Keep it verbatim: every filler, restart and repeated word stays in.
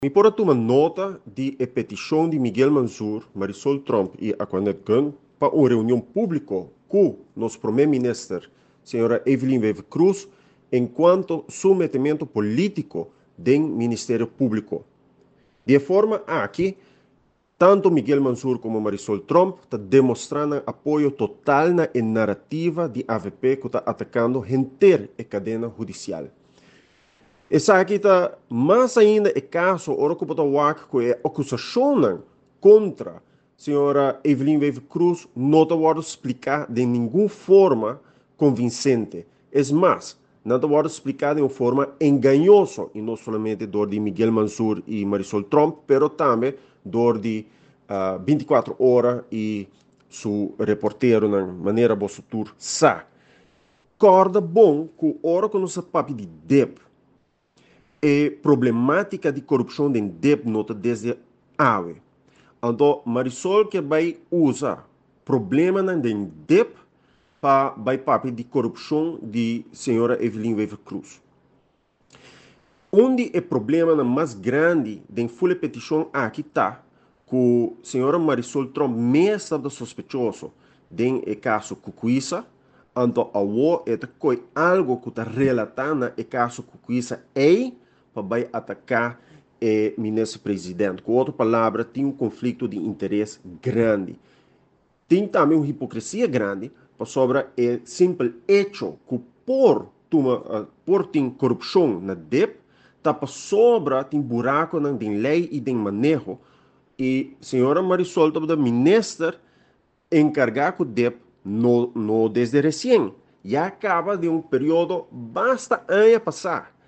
Me pora tomar nota de a petição de Miguel Mansour, Marisol Trump e Aquanet Gun para uma reunião pública com nosso primeiro-ministro, senhora Evelyn Wever Cruz, enquanto submetimento político do Ministério Público. De forma a que tanto Miguel Mansour como Marisol Trump estão demonstrando apoio total na narrativa de A V P que está atacando inteira a cadeia judicial. Essa aqui está mais ainda é caso ora que está wak que é acusação contra a senhora Evelyn Wever Cruz não está explicar de nenhuma forma convincente. É mais, não está explicar de uma forma enganosa, e não somente dor de Miguel Mansour e Marisol Trump, pero também dor de uh, vinte e quatro horas e seu reporteiro na maneira você tur sa. Corda bom que ora que nós papi de deb e problemática de corrupção de deb nota desde ave. Então, Marisol que vai usar problema na de deb para vai papi de corrupção de senhora Evelyn Wever Cruz. Onde é problema mais grande de full petição aqui está, que a senhora Marisol Trump mesmo estava sospechoso de caso Cucuíça, então a é que algo que está relatando o caso Cucuíça é para vai atacar o ministro presidente. Com outra palavra, tem um conflito de interesse grande. Tem também uma hipocrisia grande sobre o simples hecho que por, tuma, por ter corrupção na D E P, tapa sobra tem buraco na lei e de manejo e a senhora Marisol da ministra encargar com o D E P no, no desde recém já acaba de um período basta anos passar